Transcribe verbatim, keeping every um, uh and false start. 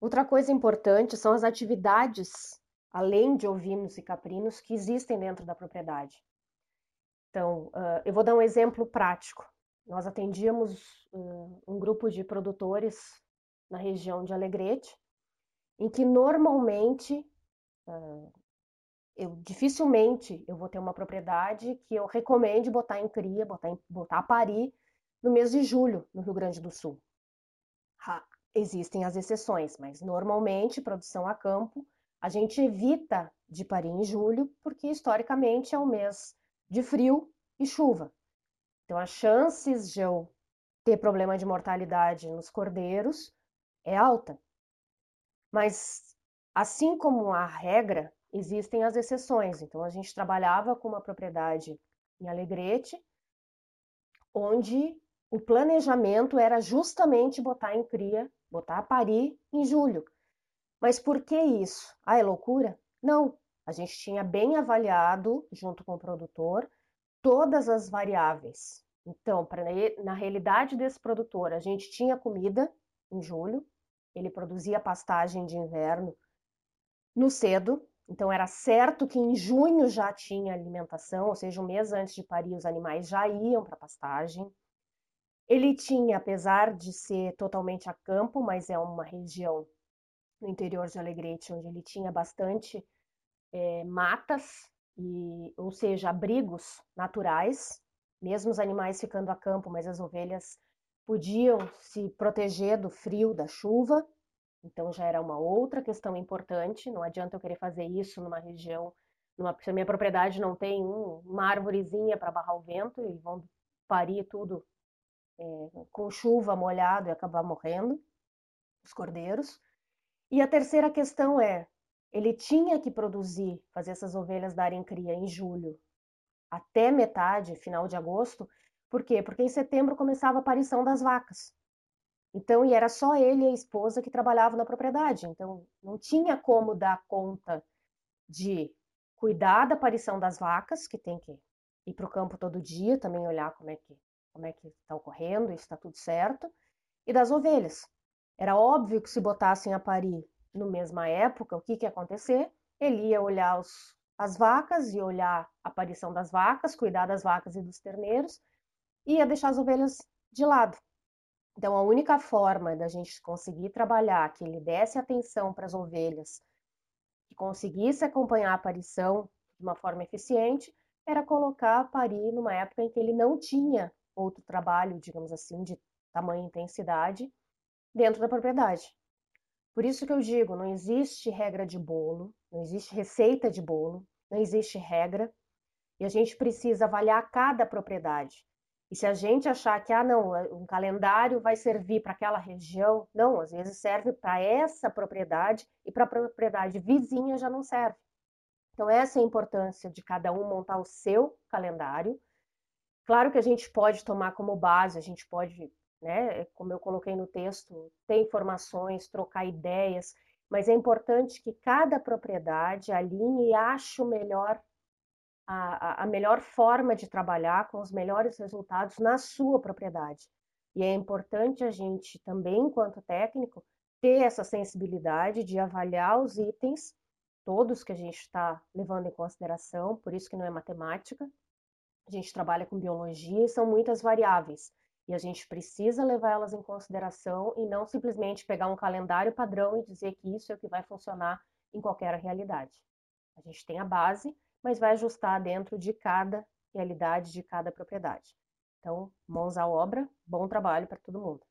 Outra coisa importante são as atividades, além de ovinos e caprinos, que existem dentro da propriedade. Então, uh, eu vou dar um exemplo prático. Nós atendíamos uh, um grupo de produtores na região de Alegrete, em que normalmente, uh, eu dificilmente eu vou ter uma propriedade que eu recomende botar em cria, botar, em, botar a parir no mês de julho, no Rio Grande do Sul. Ha, existem as exceções, mas normalmente, produção a campo, a gente evita de parir em julho, porque historicamente é um mês de frio e chuva. Então, as chances de eu ter problema de mortalidade nos cordeiros é alta. Mas, assim como a regra, existem as exceções. Então, a gente trabalhava com uma propriedade em Alegrete, onde o planejamento era justamente botar em cria, botar a parir em julho. Mas por que isso? Ah, é loucura? Não. A gente tinha bem avaliado, junto com o produtor, todas as variáveis. Então, pra, na realidade desse produtor, a gente tinha comida em julho, ele produzia pastagem de inverno no cedo, então era certo que em junho já tinha alimentação, ou seja, um mês antes de parir, os animais já iam para pastagem. Ele tinha, apesar de ser totalmente a campo, mas é uma região no interior de Alegrete, onde ele tinha bastante é, matas, e, ou seja, abrigos naturais, mesmo os animais ficando a campo, mas as ovelhas podiam se proteger do frio, da chuva, então já era uma outra questão importante, não adianta eu querer fazer isso numa região, numa, se a minha propriedade não tem um, uma arvorezinha para barrar o vento e vão parir tudo com chuva, molhado e acabar morrendo, os cordeiros. E a terceira questão é, ele tinha que produzir, fazer essas ovelhas darem cria em julho, até metade, final de agosto. Por quê? Porque em setembro começava a aparição das vacas. Então, e era só ele e a esposa que trabalhavam na propriedade. Então, não tinha como dar conta de cuidar da aparição das vacas, que tem que ir para o campo todo dia, também olhar como é que como é que está ocorrendo, se está tudo certo, e das ovelhas. Era óbvio que se botassem a parir na mesma época, o que, que ia acontecer? Ele ia olhar os, as vacas, ia olhar a aparição das vacas, cuidar das vacas e dos terneiros, e ia deixar as ovelhas de lado. Então, a única forma da gente conseguir trabalhar que ele desse atenção para as ovelhas, que conseguisse acompanhar a aparição de uma forma eficiente, era colocar a parir numa época em que ele não tinha outro trabalho, digamos assim, de tamanha intensidade dentro da propriedade. Por isso que eu digo, não existe regra de bolo, não existe receita de bolo, não existe regra, e a gente precisa avaliar cada propriedade. E se a gente achar que, ah, não, um calendário vai servir para aquela região, não, às vezes serve para essa propriedade e para a propriedade vizinha já não serve. Então, essa é a importância de cada um montar o seu calendário. Claro que a gente pode tomar como base, a gente pode, né, como eu coloquei no texto, ter informações, trocar ideias, mas é importante que cada propriedade alinhe e ache o melhor, a, a melhor forma de trabalhar com os melhores resultados na sua propriedade. E é importante a gente também, enquanto técnico, ter essa sensibilidade de avaliar os itens, todos que a gente está levando em consideração, por isso que não é matemática, a gente trabalha com biologia e são muitas variáveis. E a gente precisa levar elas em consideração e não simplesmente pegar um calendário padrão e dizer que isso é o que vai funcionar em qualquer realidade. A gente tem a base, mas vai ajustar dentro de cada realidade, de cada propriedade. Então, mãos à obra, bom trabalho para todo mundo.